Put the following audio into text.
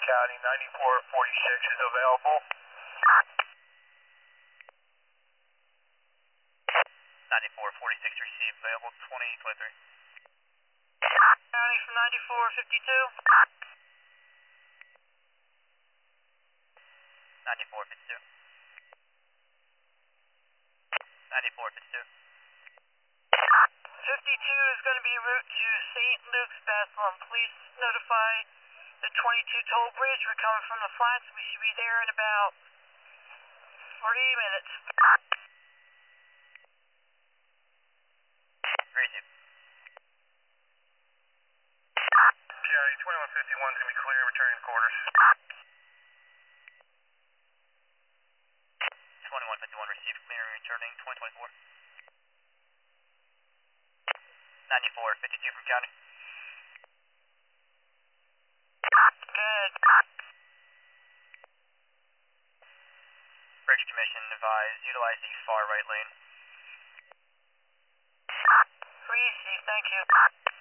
County, 9446 is available. 9446 received, available 2023. County from 9452. 9452. 9452. 52 is going to be en route to St. Luke's, Bethlehem. Please notify the 22 toll bridge. We're coming from the flats. We should be there in about 40 minutes. Received. County, 2151 is going to be clear, returning quarters. 2151 received, clear, returning 2024. 9452 from County. Good. Bridge Commission advised, utilize the far right lane. Receive, thank you.